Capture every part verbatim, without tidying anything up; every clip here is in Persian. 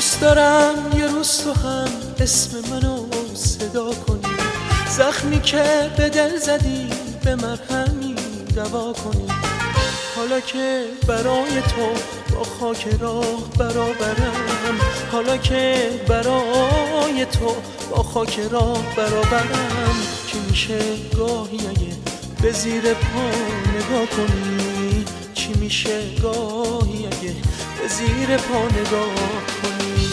دوست دارم یه روز تو هم اسم منو صدا کنی، زخمی که به دل زدی به مرهمی دوا کنی. حالا که برای تو با خاک راه برابرم، حالا که برای تو با خاک راه برابرم، چی میشه گاهی اگه به زیر پا نگاه کنی؟ چی میشه گاهی اگه به زیر پا نگاه کنی؟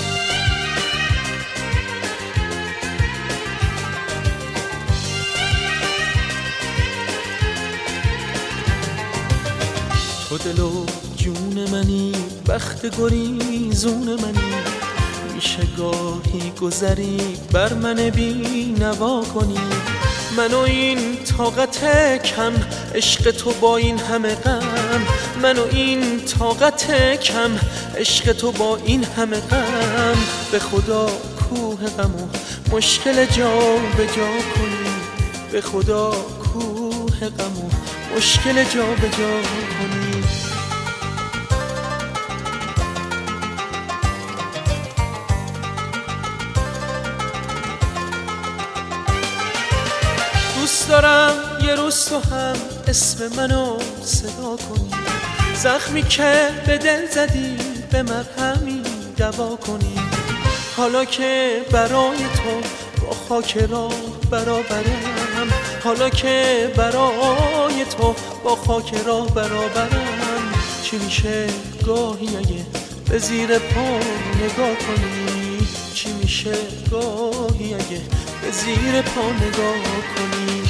تو دل و جون منی، بخت گریزون منی، میشه گاهی گذری بر من بی نوا کنی. منو این طاقت کم، عشق تو با این همه غم، منو این طاقت کم، عشق تو با این همه غم. به خدا کوه غم و مشکل جا به جا کنی، به خدا کوه غم و مشکل جا به جا کنی. دوست دارم یه روز تو هم اسم منو صدا کنی، زخمی که به دل زدی به مرهمی دوا کنی. حالا که برای تو با خاک راه برابرم، حالا که برای تو با خاک راه برابرم، چی میشه گاهی اگه به زیر پا نگاه کنی؟ چی میشه گاهی اگه به زیر پا نگاه کنی؟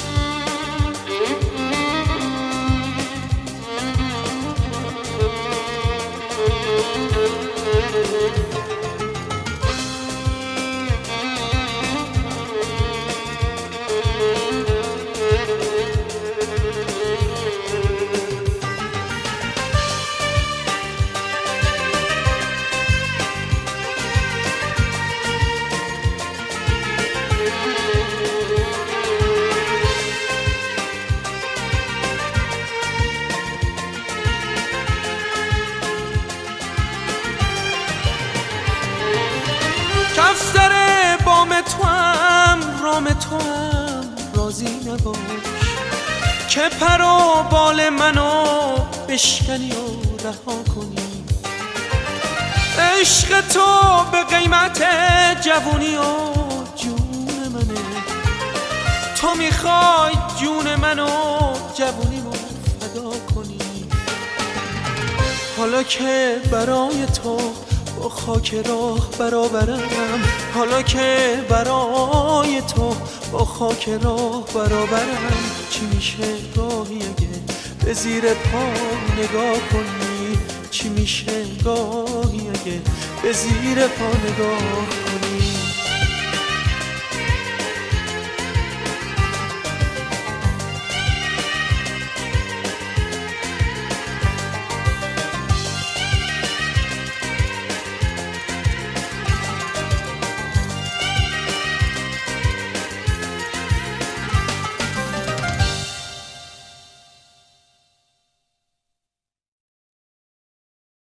کفتر بام تو هم رام تو هم راضی نباش، که پر و بال منو بشکنی و رها کنی. عشق تو به قیمت جوونی و جون منه، تو میخوای جون منو جوونی و فدا کنی. حالا که برای تو با خاک راه برابرم، حالا که برای تو با خاک راه برابرم، چی میشه گاهی اگه به زیر پا نگاه کنی؟ چی میشه گاهی اگه به زیر پا نگاه کنی؟